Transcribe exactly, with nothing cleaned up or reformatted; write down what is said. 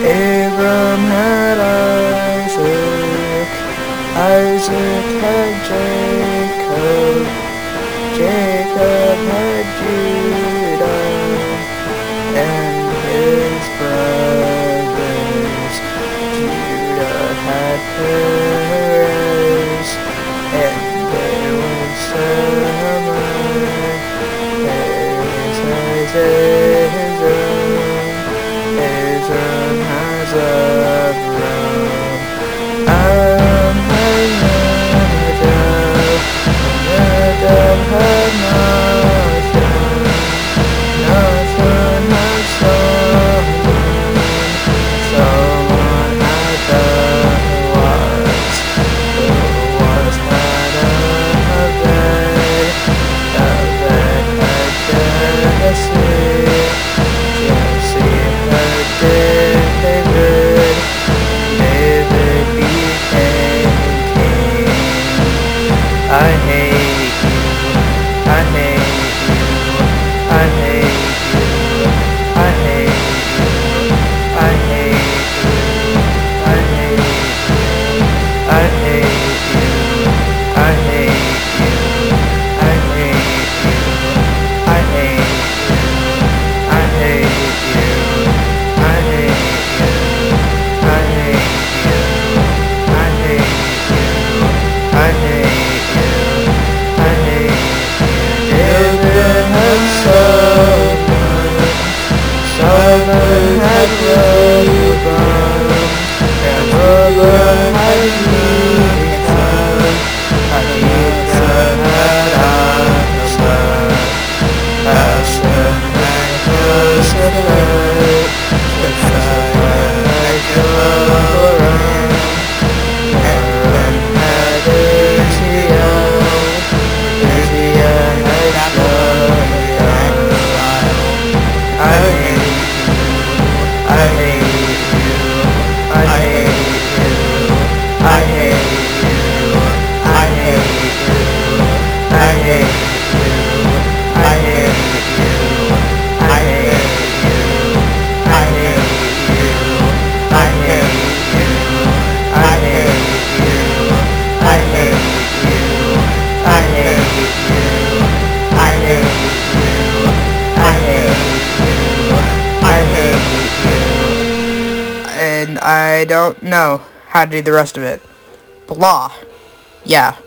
Abram had Isaac, Isaac had Jacob, Jacob had Judah, and his brothers. Judah had Perez, and there was Tamar. Perez has Ezra, Ezra has Avram, Avram has Nadab, Nadab had Nathan, Nathan had Solomon, Solomon had Boaz, Boaz had Obed, Obed had Jesse, Jesse had David, David became king. I hate you, I hate you, I hate you, I hate you, I hate you, I hate you, I hate you, I hate you, I hate you, I hate you, I hate you, I hate you, I hate you, I hate you, I hate you, I hate you. David had Solomon, Solomon had Rehoboam, and Rehoboam had Micah, and Micah had Asa, Asa had Josaphat, Josaphat had Joram, Joram had Uzziah, Uzziah had Jotham. I hate you, I hate you, I hate you, I hate you, I hate you, I hate you, I hate you, I hate you, I hate you, I hate you, I hate you, I hate you, I hate you, I hate you, I hate you, I hate you. And I don't know how to do the rest of it. Blah. Yeah.